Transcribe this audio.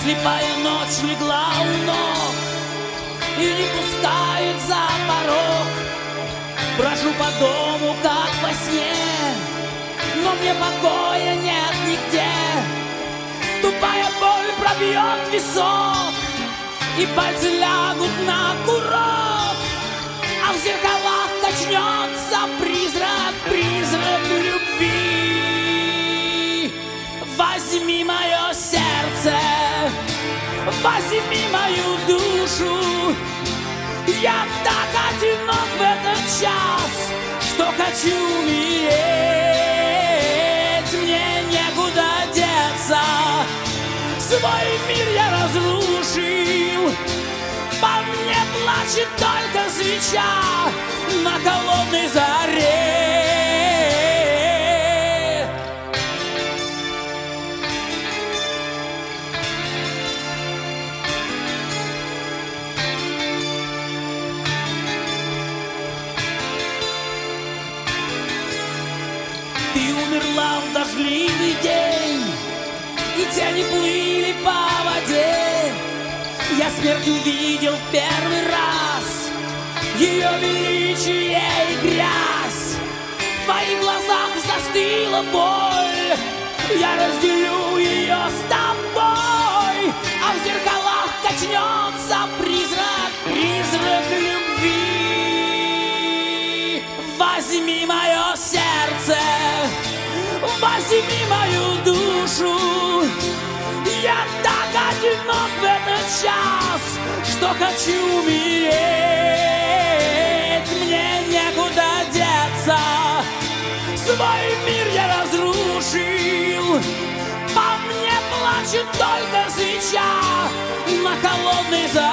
Слепая ночь легла у ног и не пускает за порог. Брожу по дому, как во сне, но мне покоя нет нигде. Тупая боль пробьет висок, и пальцы лягут на курок, а в зеркалах качнется призрак, призрак любви. Возьми мое сердце, возьми мою душу. Я так одинок в этот час, что хочу умереть. Мне некуда деться, свой мир я разрушил. По мне плачет только свеча на холодной заре. Ты умерла в дождливый день, и тени плыли по воде. Я смерть увидел в первый раз, ее величие и грязь. В твоих глазах застыла боль, я разделю ее с тобой, а в зеркалах качнется призрак, призрак любви. Возьми мое сердце, возьми мою душу. Я так одинок в этот час, что хочу умереть. Мне некуда деться, свой мир я разрушил. По мне плачет только свеча на холодной заре.